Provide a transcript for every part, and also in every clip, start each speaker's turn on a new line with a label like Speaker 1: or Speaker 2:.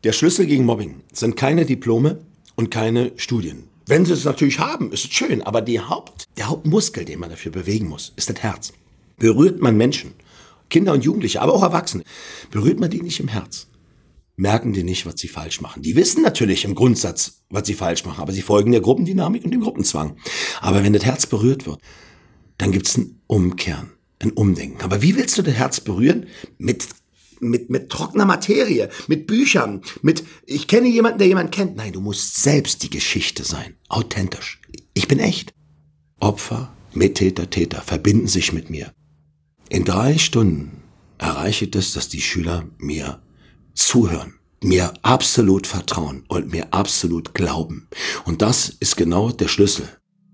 Speaker 1: Der Schlüssel gegen Mobbing sind keine Diplome und keine Studien. Wenn sie es natürlich haben, ist es schön, aber der Hauptmuskel, den man dafür bewegen muss, ist das Herz. Berührt man Menschen, Kinder und Jugendliche, aber auch Erwachsene, berührt man die nicht im Herz, merken die nicht, was sie falsch machen. Die wissen natürlich im Grundsatz, was sie falsch machen, aber sie folgen der Gruppendynamik und dem Gruppenzwang. Aber wenn das Herz berührt wird, dann gibt es ein Umkehren, ein Umdenken. Aber wie willst du das Herz berühren? Mit trockener Materie, mit Büchern, ich kenne jemanden, der jemanden kennt. Nein, du musst selbst die Geschichte sein. Authentisch. Ich bin echt. Opfer, Mittäter, Täter verbinden sich mit mir. In 3 Stunden erreiche ich das, dass die Schüler mir zuhören, mir absolut vertrauen und mir absolut glauben. Und das ist genau der Schlüssel.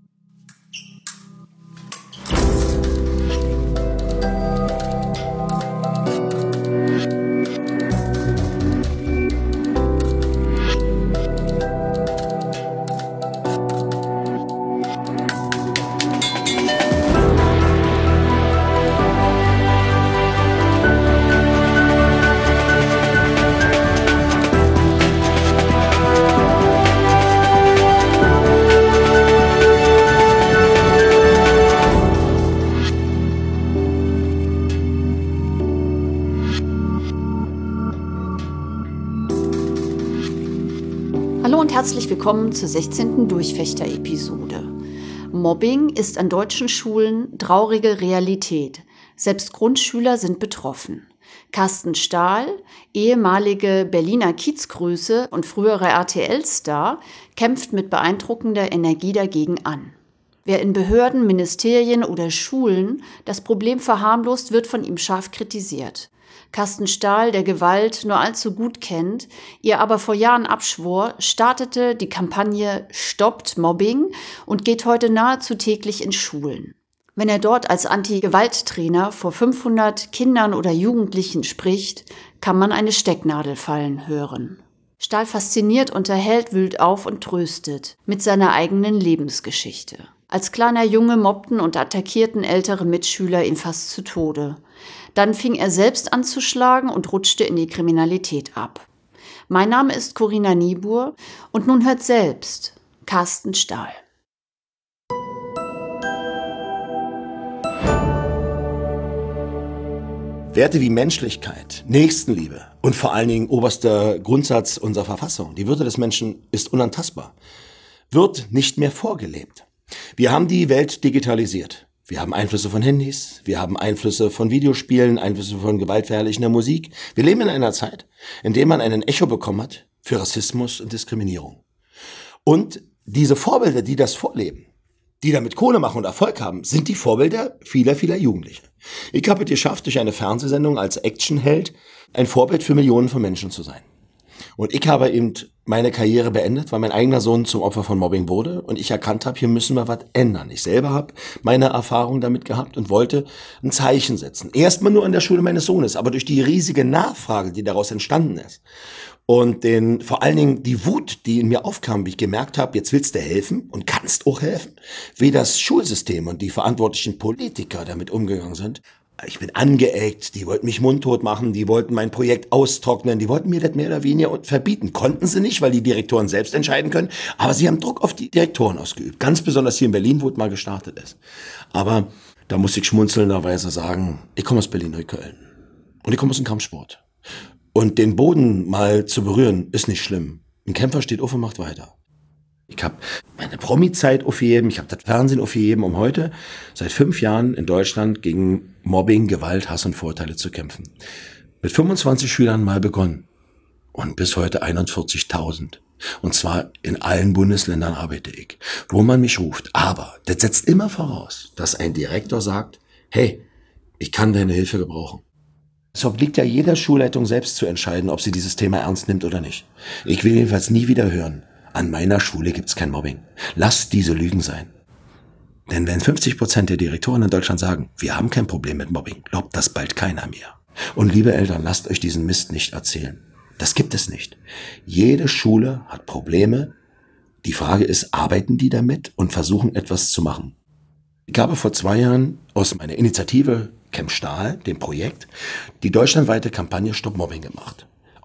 Speaker 2: Hallo und herzlich willkommen zur 16. Durchfechter-Episode. Mobbing ist an deutschen Schulen traurige Realität. Selbst Grundschüler sind betroffen. Carsten Stahl, ehemalige Berliner Kiezgröße und früherer RTL-Star, kämpft mit beeindruckender Energie dagegen an. Wer in Behörden, Ministerien oder Schulen das Problem verharmlost, wird von ihm scharf kritisiert. Carsten Stahl, der Gewalt nur allzu gut kennt, ihr aber vor Jahren abschwor, startete die Kampagne Stoppt Mobbing und geht heute nahezu täglich in Schulen. Wenn er dort als Anti-Gewalt-Trainer vor 500 Kindern oder Jugendlichen spricht, kann man eine Stecknadel fallen hören. Stahl fasziniert, unterhält, wühlt auf und tröstet mit seiner eigenen Lebensgeschichte. Als kleiner Junge mobbten und attackierten ältere Mitschüler ihn fast zu Tode. Dann fing er selbst an zu schlagen und rutschte in die Kriminalität ab. Mein Name ist Corinna Niebuhr und nun hört selbst Carsten Stahl.
Speaker 1: Werte wie Menschlichkeit, Nächstenliebe und vor allen Dingen oberster Grundsatz unserer Verfassung, die Würde des Menschen ist unantastbar, wird nicht mehr vorgelebt. Wir haben die Welt digitalisiert. Wir haben Einflüsse von Handys, wir haben Einflüsse von Videospielen, Einflüsse von gewaltverherrlichender Musik. Wir leben in einer Zeit, in der man einen Echo bekommen hat für Rassismus und Diskriminierung. Und diese Vorbilder, die das vorleben, die damit Kohle machen und Erfolg haben, sind die Vorbilder vieler, vieler Jugendlicher. Ich habe es geschafft, durch eine Fernsehsendung als Actionheld ein Vorbild für Millionen von Menschen zu sein. Und ich habe eben meine Karriere beendet, weil mein eigener Sohn zum Opfer von Mobbing wurde und ich erkannt habe, hier müssen wir was ändern. Ich selber habe meine Erfahrung damit gehabt und wollte ein Zeichen setzen. Erstmal nur an der Schule meines Sohnes, aber durch die riesige Nachfrage, die daraus entstanden ist und vor allen Dingen die Wut, die in mir aufkam, wie ich gemerkt habe, jetzt willst du helfen und kannst auch helfen, wie das Schulsystem und die verantwortlichen Politiker damit umgegangen sind. Ich bin angeeckt, die wollten mich mundtot machen, die wollten mein Projekt austrocknen, die wollten mir das mehr oder weniger verbieten. Konnten sie nicht, weil die Direktoren selbst entscheiden können, aber sie haben Druck auf die Direktoren ausgeübt. Ganz besonders hier in Berlin, wo es mal gestartet ist. Aber da muss ich schmunzelnderweise sagen, ich komme aus Berlin-Neukölln und ich komme aus dem Kampfsport. Und den Boden mal zu berühren, ist nicht schlimm. Ein Kämpfer steht auf und macht weiter. Ich habe meine Promi-Zeit aufgegeben, ich habe das Fernsehen aufgegeben, um heute seit 5 Jahren in Deutschland gegen Mobbing, Gewalt, Hass und Vorurteile zu kämpfen. Mit 25 Schülern mal begonnen und bis heute 41.000. Und zwar in allen Bundesländern arbeite ich, wo man mich ruft. Aber das setzt immer voraus, dass ein Direktor sagt, hey, ich kann deine Hilfe gebrauchen. Es obliegt ja jeder Schulleitung selbst zu entscheiden, ob sie dieses Thema ernst nimmt oder nicht. Ich will jedenfalls nie wieder hören, an meiner Schule gibt's kein Mobbing. Lasst diese Lügen sein. Denn wenn 50% der Direktoren in Deutschland sagen, wir haben kein Problem mit Mobbing, glaubt das bald keiner mehr. Und liebe Eltern, lasst euch diesen Mist nicht erzählen. Das gibt es nicht. Jede Schule hat Probleme. Die Frage ist, arbeiten die damit und versuchen etwas zu machen? Ich habe vor 2 Jahren aus meiner Initiative Camp Stahl, dem Projekt, die deutschlandweite Kampagne Stopp Mobbing gemacht.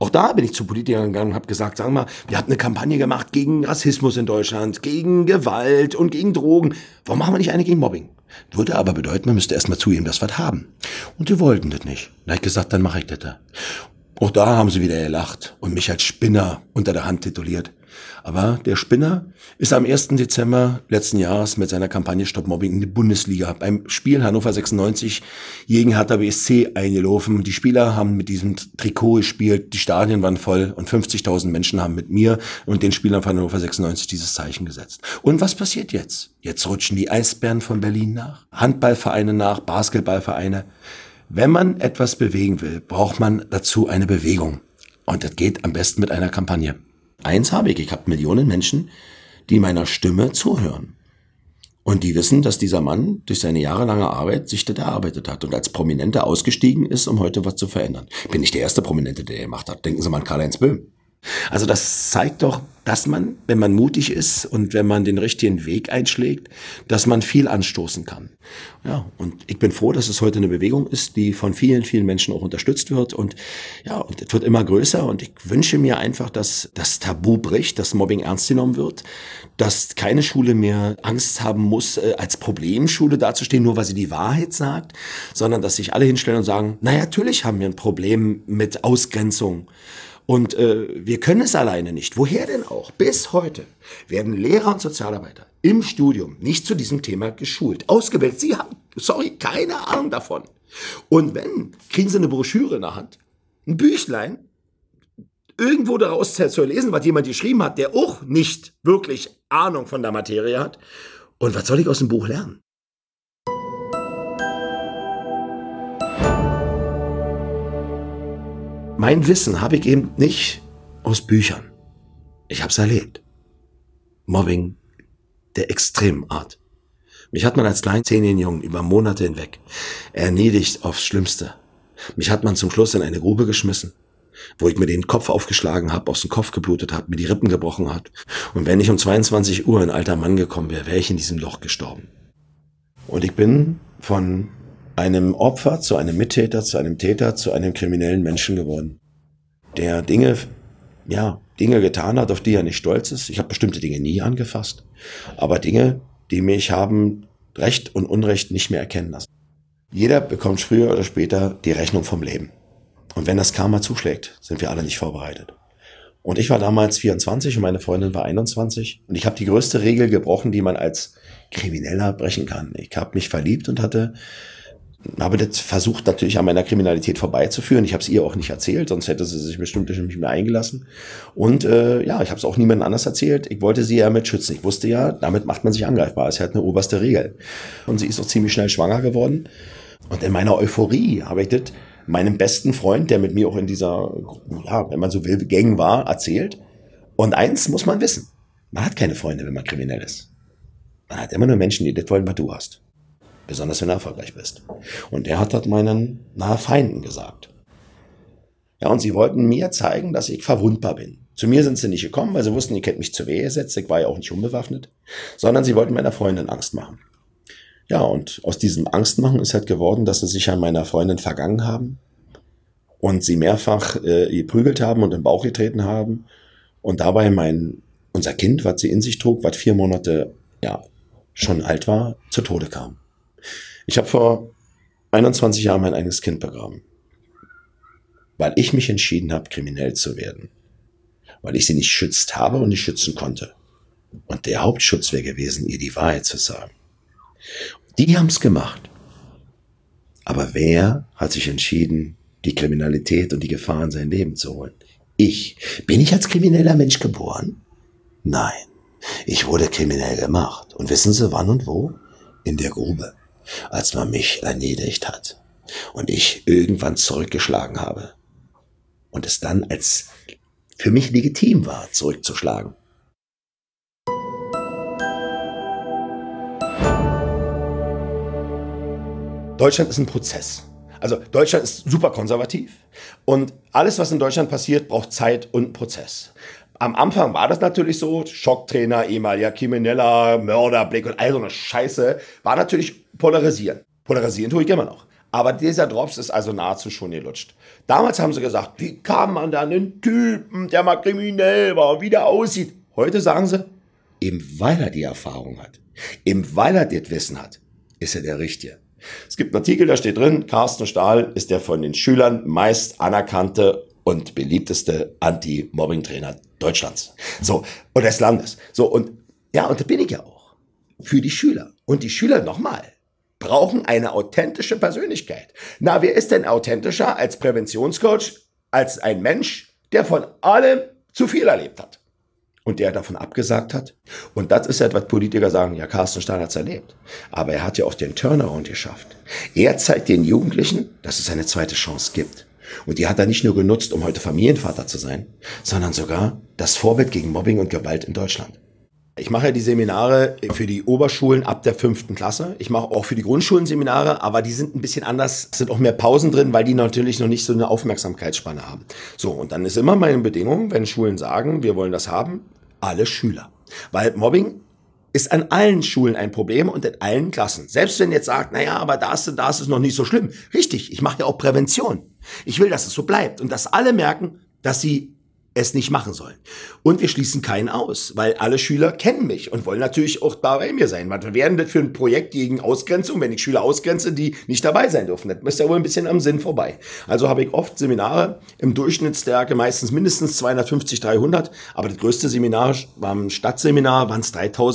Speaker 1: Auch da bin ich zu Politikern gegangen und habe gesagt, sagen wir mal, wir hatten eine Kampagne gemacht gegen Rassismus in Deutschland, gegen Gewalt und gegen Drogen. Warum machen wir nicht eine gegen Mobbing? Würde aber bedeuten, man müsste erstmal zugeben, dass wir das haben. Und die wollten das nicht. Da habe ich gesagt, dann mache ich das da. Auch da haben sie wieder gelacht und mich als Spinner unter der Hand tituliert. Aber der Spinner ist am 1. Dezember letzten Jahres mit seiner Kampagne Stop Mobbing in die Bundesliga beim Spiel Hannover 96 gegen Hertha BSC eingelaufen. Die Spieler haben mit diesem Trikot gespielt, die Stadien waren voll und 50.000 Menschen haben mit mir und den Spielern von Hannover 96 dieses Zeichen gesetzt. Und was passiert jetzt? Jetzt rutschen die Eisbären von Berlin nach, Handballvereine nach, Basketballvereine. Wenn man etwas bewegen will, braucht man dazu eine Bewegung. Und das geht am besten mit einer Kampagne. Eins habe ich habe Millionen Menschen, die meiner Stimme zuhören. Und die wissen, dass dieser Mann durch seine jahrelange Arbeit sich das erarbeitet hat und als Prominenter ausgestiegen ist, um heute was zu verändern. Bin nicht der erste Prominente, der gemacht hat. Denken Sie mal an Karl-Heinz Böhm. Also das zeigt doch, dass man, wenn man mutig ist und wenn man den richtigen Weg einschlägt, dass man viel anstoßen kann. Ja, und ich bin froh, dass es heute eine Bewegung ist, die von vielen, vielen Menschen auch unterstützt wird. Und ja, und es wird immer größer. Und ich wünsche mir einfach, dass das Tabu bricht, dass Mobbing ernst genommen wird, dass keine Schule mehr Angst haben muss, als Problemschule dazustehen, nur weil sie die Wahrheit sagt, sondern dass sich alle hinstellen und sagen, na natürlich haben wir ein Problem mit Ausgrenzung. Und wir können es alleine nicht. Woher denn auch? Bis heute werden Lehrer und Sozialarbeiter im Studium nicht zu diesem Thema geschult, ausgebildet. Sie haben, keine Ahnung davon. Und wenn, kriegen sie eine Broschüre in der Hand, ein Büchlein, irgendwo daraus zu lesen, was jemand geschrieben hat, der auch nicht wirklich Ahnung von der Materie hat. Und was soll ich aus dem Buch lernen? Mein Wissen habe ich eben nicht aus Büchern. Ich habe es erlebt. Mobbing der extremen Art. Mich hat man als kleinen 10-jährigen Jungen über Monate hinweg erniedrigt aufs Schlimmste. Mich hat man zum Schluss in eine Grube geschmissen, wo ich mir den Kopf aufgeschlagen habe, aus dem Kopf geblutet hat, mir die Rippen gebrochen hat. Und wenn ich um 22 Uhr ein alter Mann gekommen wäre, wäre ich in diesem Loch gestorben. Und ich bin von einem Opfer zu einem Mittäter, zu einem Täter, zu einem kriminellen Menschen geworden, der Dinge getan hat, auf die er nicht stolz ist. Ich habe bestimmte Dinge nie angefasst, aber Dinge, die mich haben Recht und Unrecht nicht mehr erkennen lassen. Jeder bekommt früher oder später die Rechnung vom Leben. Und wenn das Karma zuschlägt, sind wir alle nicht vorbereitet. Und ich war damals 24 und meine Freundin war 21 und ich habe die größte Regel gebrochen, die man als Krimineller brechen kann. Ich habe mich verliebt und habe das versucht natürlich an meiner Kriminalität vorbeizuführen. Ich habe es ihr auch nicht erzählt, sonst hätte sie sich bestimmt nicht mehr eingelassen. Und ich habe es auch niemandem anders erzählt. Ich wollte sie ja mit schützen. Ich wusste ja, damit macht man sich angreifbar. Das ist halt eine oberste Regel. Und sie ist auch ziemlich schnell schwanger geworden. Und in meiner Euphorie habe ich das meinem besten Freund, der mit mir auch in dieser, wenn man so will, Gang war, erzählt. Und eins muss man wissen. Man hat keine Freunde, wenn man kriminell ist. Man hat immer nur Menschen, die das wollen, was du hast. Besonders wenn du erfolgreich bist. Und er hat das meinen Feinden gesagt. Ja, und sie wollten mir zeigen, dass ich verwundbar bin. Zu mir sind sie nicht gekommen, weil sie wussten, ich hätte mich zur Wehr gesetzt. Ich war ja auch nicht unbewaffnet. Sondern sie wollten meiner Freundin Angst machen. Ja, und aus diesem Angstmachen ist halt geworden, dass sie sich an meiner Freundin vergangen haben. Und sie mehrfach geprügelt haben und im Bauch getreten haben. Und dabei unser Kind, was sie in sich trug, was 4 Monate schon alt war, zu Tode kam. Ich habe vor 21 Jahren mein eigenes Kind begraben, weil ich mich entschieden habe, kriminell zu werden, weil ich sie nicht schützt habe und nicht schützen konnte. Und der Hauptschutz wäre gewesen, ihr die Wahrheit zu sagen. Die haben es gemacht. Aber wer hat sich entschieden, die Kriminalität und die Gefahr in sein Leben zu holen? Ich. Bin ich als krimineller Mensch geboren? Nein. Ich wurde kriminell gemacht. Und wissen Sie wann und wo? In der Grube. Als man mich erniedrigt hat und ich irgendwann zurückgeschlagen habe und es dann als für mich legitim war, zurückzuschlagen. Deutschland ist ein Prozess. Also Deutschland ist super konservativ und alles, was in Deutschland passiert, braucht Zeit und einen Prozess. Am Anfang war das natürlich so, Schocktrainer, ehemaliger Krimineller, Mörderblick und all so eine Scheiße, war natürlich polarisieren. Polarisieren tue ich immer noch. Aber dieser Drops ist also nahezu schon gelutscht. Damals haben sie gesagt, wie kann man da einen Typen, der mal kriminell war, wie der aussieht? Heute sagen sie, eben weil er die Erfahrung hat, eben weil er das Wissen hat, ist er der Richtige. Es gibt einen Artikel, da steht drin, Carsten Stahl ist der von den Schülern meist anerkannte und beliebteste Anti-Mobbing-Trainer Deutschlands. So, und des Landes. So, und ja, und da bin ich ja auch. Für die Schüler. Und die Schüler nochmal brauchen eine authentische Persönlichkeit. Na, wer ist denn authentischer als Präventionscoach, als ein Mensch, der von allem zu viel erlebt hat und der davon abgesagt hat? Und das ist ja, was Politiker sagen, ja, Carsten Stahl hat's erlebt. Aber er hat ja auch den Turnaround geschafft. Er zeigt den Jugendlichen, dass es eine zweite Chance gibt. Und die hat er nicht nur genutzt, um heute Familienvater zu sein, sondern sogar das Vorbild gegen Mobbing und Gewalt in Deutschland. Ich mache ja die Seminare für die Oberschulen ab der 5. Klasse. Ich mache auch für die Grundschulen Seminare, aber die sind ein bisschen anders. Es sind auch mehr Pausen drin, weil die natürlich noch nicht so eine Aufmerksamkeitsspanne haben. So, und dann ist immer meine Bedingung, wenn Schulen sagen, wir wollen das haben, alle Schüler. Weil Mobbing ist an allen Schulen ein Problem und in allen Klassen. Selbst wenn jetzt sagt, naja, aber da ist es noch nicht so schlimm. Richtig, ich mache ja auch Prävention. Ich will, dass es so bleibt und dass alle merken, dass sie es nicht machen sollen. Und wir schließen keinen aus, weil alle Schüler kennen mich und wollen natürlich auch bei mir sein. Was wäre das für ein Projekt gegen Ausgrenzung, wenn ich Schüler ausgrenze, die nicht dabei sein dürfen? Das ist ja wohl ein bisschen am Sinn vorbei. Also habe ich oft Seminare im Durchschnittsstärke, meistens mindestens 250, 300. Aber das größte Seminar beim Stadtseminar waren es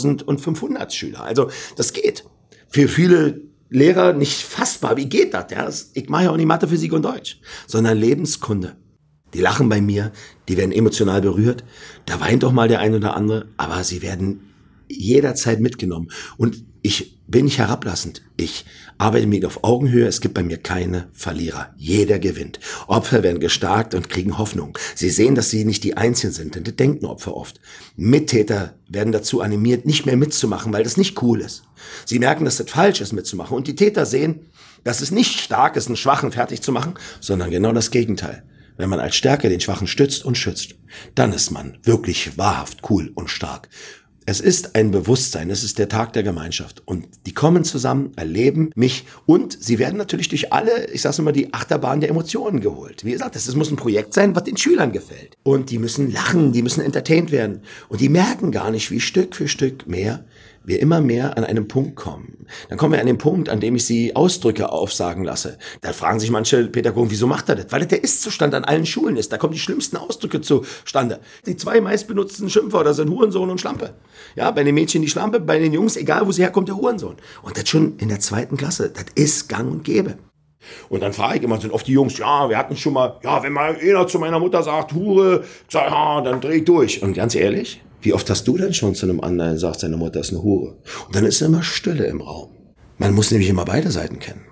Speaker 1: 3500 Schüler. Also das geht. Für viele Lehrer nicht fassbar. Wie geht das? Ja, ich mache ja auch nicht Mathe, Physik und Deutsch, sondern Lebenskunde. Die lachen bei mir, die werden emotional berührt. Da weint doch mal der ein oder andere, aber sie werden jederzeit mitgenommen. Und ich bin nicht herablassend. Ich arbeite mit auf Augenhöhe. Es gibt bei mir keine Verlierer. Jeder gewinnt. Opfer werden gestärkt und kriegen Hoffnung. Sie sehen, dass sie nicht die Einzigen sind, denn das denken Opfer oft. Mittäter werden dazu animiert, nicht mehr mitzumachen, weil das nicht cool ist. Sie merken, dass das falsch ist, mitzumachen. Und die Täter sehen, dass es nicht stark ist, einen Schwachen fertig zu machen, sondern genau das Gegenteil. Wenn man als Stärke den Schwachen stützt und schützt, dann ist man wirklich wahrhaft cool und stark. Es ist ein Bewusstsein, es ist der Tag der Gemeinschaft. Und die kommen zusammen, erleben mich und sie werden natürlich durch alle, ich sag's immer, die Achterbahn der Emotionen geholt. Wie gesagt, es muss ein Projekt sein, was den Schülern gefällt. Und die müssen lachen, die müssen entertained werden. Und die merken gar nicht, wie Stück für Stück mehr wir immer mehr an einem Punkt kommen. Dann kommen wir an den Punkt, an dem ich sie Ausdrücke aufsagen lasse. Da fragen sich manche Pädagogen, wieso macht er das? Weil das der Ist-Zustand an allen Schulen ist. Da kommen die schlimmsten Ausdrücke zustande. Die 2 meistbenutzten Schimpfwörter sind Hurensohn und Schlampe. Ja, bei den Mädchen die Schlampe, bei den Jungs, egal wo sie herkommt, der Hurensohn. Und das schon in der 2. Klasse. Das ist gang und gäbe. Und dann frage ich immer, sind oft die Jungs, ja, wir hatten schon mal, ja, wenn mal einer zu meiner Mutter sagt, Hure, sag, ja, dann dreh ich durch. Und ganz ehrlich, wie oft hast du denn schon zu einem anderen gesagt, seine Mutter ist eine Hure? Und dann ist immer Stille im Raum. Man muss nämlich immer beide Seiten kennen.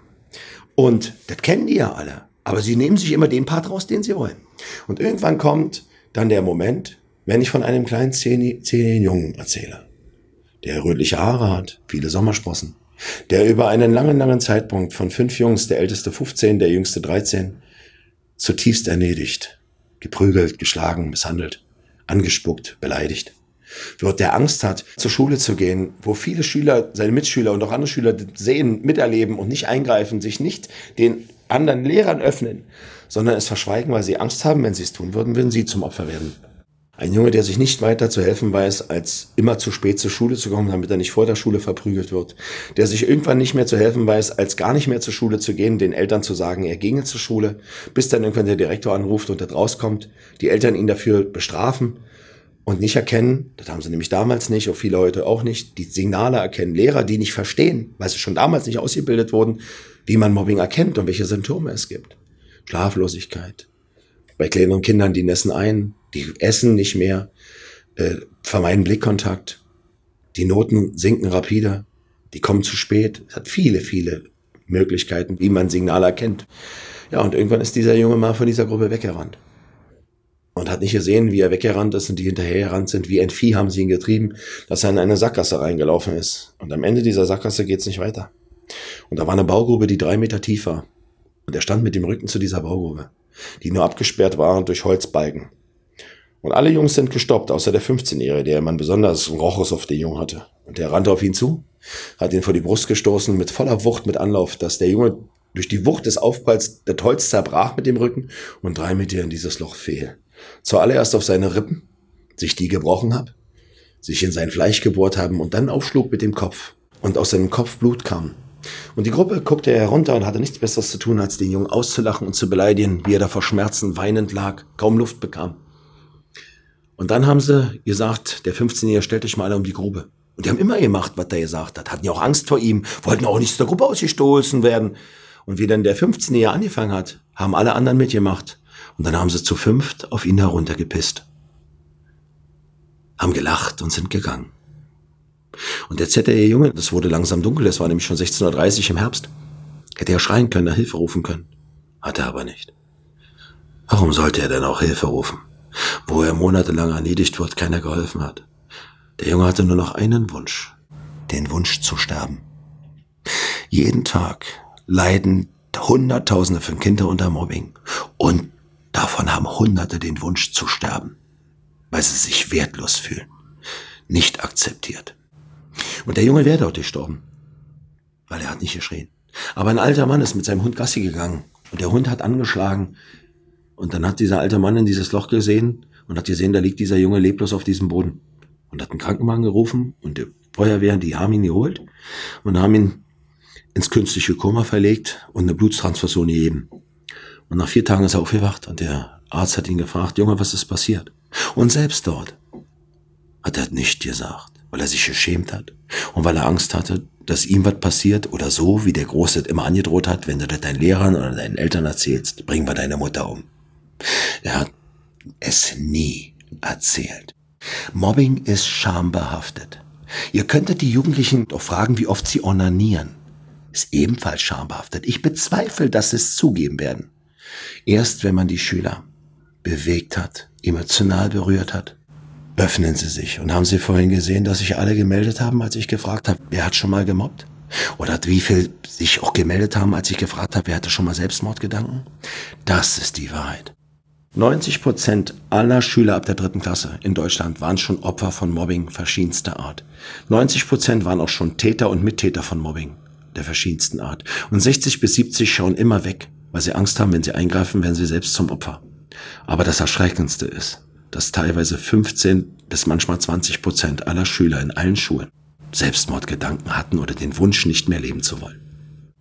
Speaker 1: Und das kennen die ja alle. Aber sie nehmen sich immer den Part raus, den sie wollen. Und irgendwann kommt dann der Moment, wenn ich von einem kleinen 10-jährigen Jungen erzähle, der rötliche Haare hat, viele Sommersprossen, der über einen langen Zeitpunkt von 5 Jungs, der älteste 15, der jüngste 13, zutiefst erniedrigt, geprügelt, geschlagen, misshandelt, angespuckt, beleidigt wird, der Angst hat, zur Schule zu gehen, wo viele Schüler, seine Mitschüler und auch andere Schüler sehen, miterleben und nicht eingreifen, sich nicht den anderen Lehrern öffnen, sondern es verschweigen, weil sie Angst haben, wenn sie es tun würden, würden sie zum Opfer werden. Ein Junge, der sich nicht weiter zu helfen weiß, als immer zu spät zur Schule zu kommen, damit er nicht vor der Schule verprügelt wird. Der sich irgendwann nicht mehr zu helfen weiß, als gar nicht mehr zur Schule zu gehen, den Eltern zu sagen, er ginge zur Schule, bis dann irgendwann der Direktor anruft und das rauskommt, die Eltern ihn dafür bestrafen und nicht erkennen, das haben sie nämlich damals nicht, auch viele heute auch nicht, die Signale erkennen. Lehrer, die nicht verstehen, weil sie schon damals nicht ausgebildet wurden, wie man Mobbing erkennt und welche Symptome es gibt. Schlaflosigkeit. Bei kleineren Kindern, die nässen ein, die essen nicht mehr, vermeiden Blickkontakt, die Noten sinken rapide, die kommen zu spät. Es hat viele Möglichkeiten, wie man Signale erkennt. Ja, und irgendwann ist dieser Junge mal von dieser Gruppe weggerannt. Und hat nicht gesehen, wie er weggerannt ist und die hinterhergerannt sind. Wie ein Vieh haben sie ihn getrieben, dass er in eine Sackgasse reingelaufen ist. Und am Ende dieser Sackgasse geht's nicht weiter. Und da war eine Baugrube, die 3 Meter tief war. Und er stand mit dem Rücken zu dieser Baugrube, die nur abgesperrt war durch Holzbalken. Und alle Jungs sind gestoppt, außer der 15-Jährige, der man besonders einen Rochus auf den Jungen hatte. Und der rannte auf ihn zu, hat ihn vor die Brust gestoßen, mit voller Wucht, mit Anlauf, dass der Junge Durch die Wucht des Aufpralls das Holz zerbrach mit dem Rücken und 3 Meter in dieses Loch fiel. Zuallererst auf seine Rippen, sich die gebrochen hab, sich in sein Fleisch gebohrt haben und dann aufschlug mit dem Kopf und aus seinem Kopf Blut kam. Und die Gruppe guckte herunter und hatte nichts Besseres zu tun, als den Jungen auszulachen und zu beleidigen, wie er da vor Schmerzen weinend lag, kaum Luft bekam. Und dann haben sie gesagt, der 15-Jährige, stellt euch mal alle um die Grube. Und die haben immer gemacht, was er gesagt hat. Hatten ja auch Angst vor ihm, wollten auch nicht aus der Gruppe ausgestoßen werden. Und wie dann der 15-Jährige angefangen hat, haben alle anderen mitgemacht. Und dann haben sie zu 5 auf ihn heruntergepisst. Haben gelacht und sind gegangen. Und jetzt hätte der Junge, das wurde langsam dunkel, das war nämlich schon 16:30 Uhr im Herbst, hätte er schreien können, nach Hilfe rufen können. Hat er aber nicht. Warum sollte er denn auch Hilfe rufen, wo er monatelang erniedrigt wird, keiner geholfen hat? Der Junge hatte nur noch einen Wunsch, den Wunsch zu sterben. Jeden Tag leiden Hunderttausende von Kindern unter Mobbing und davon haben Hunderte den Wunsch zu sterben, weil sie sich wertlos fühlen, nicht akzeptiert. Und der Junge wäre dort gestorben, weil er hat nicht geschrien. Aber ein alter Mann ist mit seinem Hund Gassi gegangen und der Hund hat angeschlagen. Und dann hat dieser alte Mann in dieses Loch gesehen und hat gesehen, da liegt dieser Junge leblos auf diesem Boden. Und hat einen Krankenwagen gerufen und die Feuerwehr, die haben ihn geholt und haben ihn ins künstliche Koma verlegt und eine Bluttransfusion gegeben. Und nach 4 Tagen ist er aufgewacht und der Arzt hat ihn gefragt, Junge, was ist passiert? Und selbst dort hat er nicht gesagt, weil er sich geschämt hat und weil er Angst hatte, dass ihm was passiert oder so, wie der Große immer angedroht hat, wenn du das deinen Lehrern oder deinen Eltern erzählst, bringen wir deine Mutter um. Er hat es nie erzählt. Mobbing ist schambehaftet. Ihr könntet die Jugendlichen doch fragen, wie oft sie onanieren. Ist ebenfalls schambehaftet. Ich bezweifle, dass sie es zugeben werden. Erst wenn man die Schüler bewegt hat, emotional berührt hat, öffnen sie sich. Und haben Sie vorhin gesehen, dass sich alle gemeldet haben, als ich gefragt habe, wer hat schon mal gemobbt? Oder wie viel sich auch gemeldet haben, als ich gefragt habe, wer hatte schon mal Selbstmordgedanken? Das ist die Wahrheit. 90% aller Schüler ab der 3. Klasse in Deutschland waren schon Opfer von Mobbing verschiedenster Art. 90% waren auch schon Täter und Mittäter von Mobbing der verschiedensten Art. Und 60-70 schauen immer weg, weil sie Angst haben, wenn sie eingreifen, werden sie selbst zum Opfer. Aber das Erschreckendste ist, dass teilweise 15 bis manchmal 20% aller Schüler in allen Schulen Selbstmordgedanken hatten oder den Wunsch, nicht mehr leben zu wollen.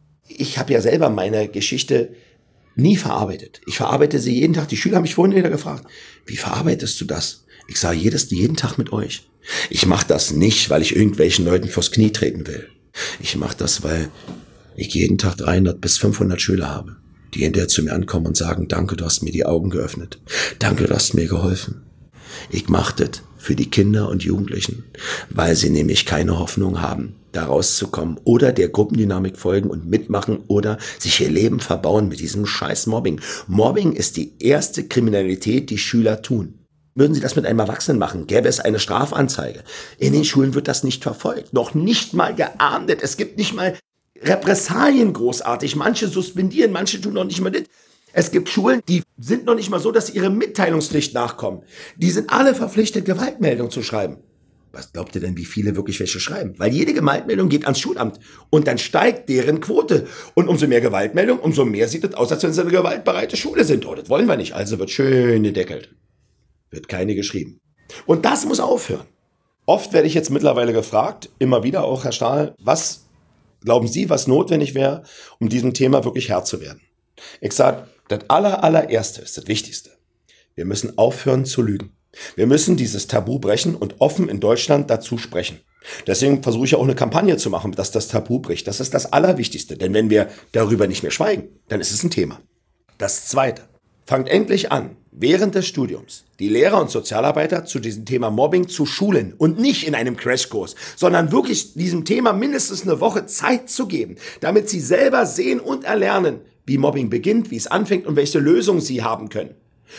Speaker 1: Ich habe ja selber meine Geschichte nie verarbeitet. Ich verarbeite sie jeden Tag. Die Schüler haben mich vorhin wieder gefragt, wie verarbeitest du das? Ich sage jeden Tag mit euch. Ich mache das nicht, weil ich irgendwelchen Leuten vors Knie treten will. Ich mache das, weil ich jeden Tag 300 bis 500 Schüler habe, die hinterher zu mir ankommen und sagen, danke, du hast mir die Augen geöffnet. Danke, du hast mir geholfen. Ich mache das für die Kinder und Jugendlichen, weil sie nämlich keine Hoffnung haben, da rauszukommen oder der Gruppendynamik folgen und mitmachen oder sich ihr Leben verbauen mit diesem scheiß Mobbing. Mobbing ist die erste Kriminalität, die Schüler tun. Würden sie das mit einem Erwachsenen machen, gäbe es eine Strafanzeige. In den Schulen wird das nicht verfolgt, noch nicht mal geahndet. Es gibt nicht mal Repressalien großartig. Manche suspendieren, manche tun noch nicht mal das. Es gibt Schulen, die sind noch nicht mal so, dass sie ihre Mitteilungspflicht nachkommen. Die sind alle verpflichtet, Gewaltmeldung zu schreiben. Was glaubt ihr denn, wie viele wirklich welche schreiben? Weil jede Gewaltmeldung geht ans Schulamt und dann steigt deren Quote. Und umso mehr Gewaltmeldung, umso mehr sieht es aus, als wenn sie eine gewaltbereite Schule sind. Oh, das wollen wir nicht, also wird schön gedeckelt. Wird keine geschrieben. Und das muss aufhören. Oft werde ich jetzt mittlerweile gefragt, immer wieder auch, Herr Stahl, was glauben Sie, was notwendig wäre, um diesem Thema wirklich Herr zu werden? Ich sage, das allererste ist das Wichtigste. Wir müssen aufhören zu lügen. Wir müssen dieses Tabu brechen und offen in Deutschland dazu sprechen. Deswegen versuche ich auch eine Kampagne zu machen, dass das Tabu bricht. Das ist das Allerwichtigste. Denn wenn wir darüber nicht mehr schweigen, dann ist es ein Thema. Das Zweite. Fangt endlich an, während des Studiums die Lehrer und Sozialarbeiter zu diesem Thema Mobbing zu schulen und nicht in einem Crashkurs, sondern wirklich diesem Thema mindestens eine Woche Zeit zu geben, damit sie selber sehen und erlernen, wie Mobbing beginnt, wie es anfängt und welche Lösungen sie haben können.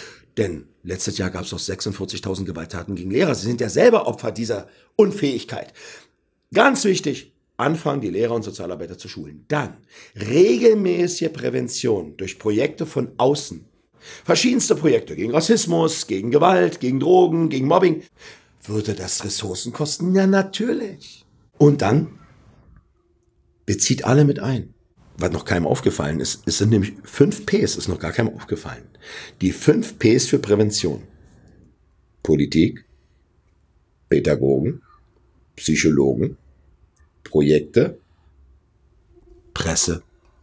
Speaker 1: Denn letztes Jahr gab es noch 46.000 Gewalttaten gegen Lehrer. Sie sind ja selber Opfer dieser Unfähigkeit. Ganz wichtig, anfangen, die Lehrer und Sozialarbeiter zu schulen. Dann regelmäßige Prävention durch Projekte von außen. Verschiedenste Projekte gegen Rassismus, gegen Gewalt, gegen Drogen, gegen Mobbing. Würde das Ressourcen kosten? Ja, natürlich. Und dann bezieht alle mit ein. was noch keinem aufgefallen ist, es sind nämlich 5 Ps, ist noch gar keinem aufgefallen. Die 5 Ps für Prävention. Politik, Pädagogen, Psychologen, Projekte, Presse.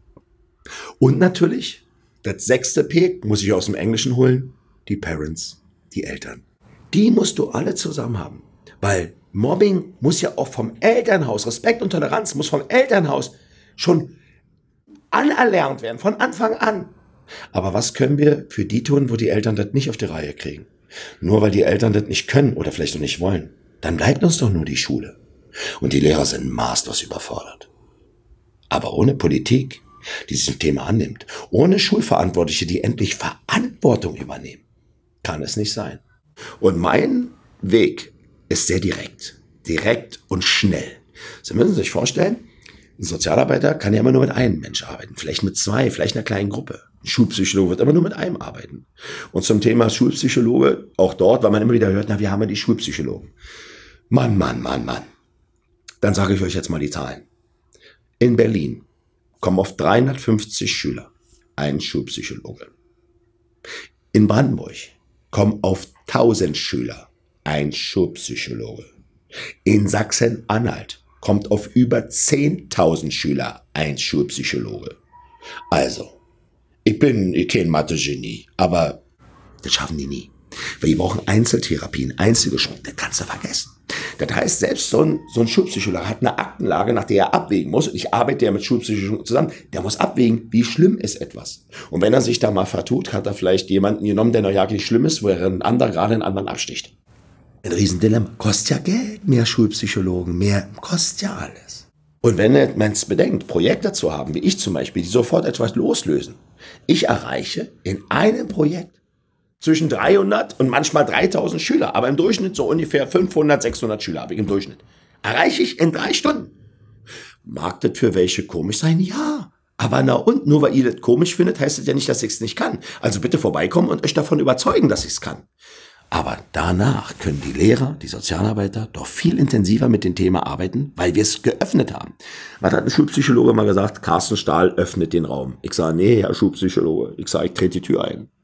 Speaker 1: Und natürlich, das 6. P muss ich aus dem Englischen holen, die Parents, die Eltern. Die musst du alle zusammen haben, weil Mobbing muss ja auch vom Elternhaus, Respekt und Toleranz muss vom Elternhaus schon anerlernt werden, von Anfang an. Aber was können wir für die tun, wo die Eltern das nicht auf die Reihe kriegen? Nur weil die Eltern das nicht können oder vielleicht auch nicht wollen, dann bleibt uns doch nur die Schule. Und die Lehrer sind maßlos überfordert. Aber ohne Politik, die sich dem Thema annimmt, ohne Schulverantwortliche, die endlich Verantwortung übernehmen, kann es nicht sein. Und mein Weg ist sehr direkt und schnell. Sie müssen sich vorstellen, ein Sozialarbeiter kann ja immer nur mit einem Mensch arbeiten, vielleicht mit 2, vielleicht einer kleinen Gruppe. Ein Schulpsychologe wird immer nur mit einem arbeiten. Und zum Thema Schulpsychologe, auch dort, weil man immer wieder hört, wir haben ja die Schulpsychologen. Mann. Dann sage ich euch jetzt mal die Zahlen. In Berlin kommen auf 350 Schüler ein Schulpsychologe. In Brandenburg kommen auf 1000 Schüler ein Schulpsychologe. In Sachsen-Anhalt kommt auf über 10.000 Schüler ein Schulpsychologe. Also, ich bin kein Mathe-Genie, aber das schaffen die nie. Weil die brauchen Einzeltherapien, Einzelgespräche, das kannst du vergessen. Das heißt, selbst so ein Schulpsychologe hat eine Aktenlage, nach der er abwägen muss. Und ich arbeite ja mit Schulpsychologen zusammen. Der muss abwägen, wie schlimm ist etwas. Und wenn er sich da mal vertut, hat er vielleicht jemanden genommen, der noch ja nicht schlimm ist, während ein anderer gerade einen anderen absticht. Ein Riesendilemma. Kostet ja Geld, mehr Schulpsychologen, mehr, kostet ja alles. Und wenn man es bedenkt, Projekte zu haben, wie ich zum Beispiel, die sofort etwas loslösen. Ich erreiche in einem Projekt zwischen 300 und manchmal 3000 Schüler, aber im Durchschnitt so ungefähr 500, 600 Schüler habe ich im Durchschnitt. Erreiche ich in 3 Stunden. Mag das für welche komisch sein? Ja. Aber na und, nur weil ihr das komisch findet, heißt das ja nicht, dass ich es nicht kann. Also bitte vorbeikommen und euch davon überzeugen, dass ich es kann. Aber danach können die Lehrer, die Sozialarbeiter doch viel intensiver mit dem Thema arbeiten, weil wir es geöffnet haben. Was hat ein Schulpsychologe mal gesagt? Carsten Stahl öffnet den Raum. Ich sage, nee, Herr Schulpsychologe. Ich sage, ich trete die Tür ein.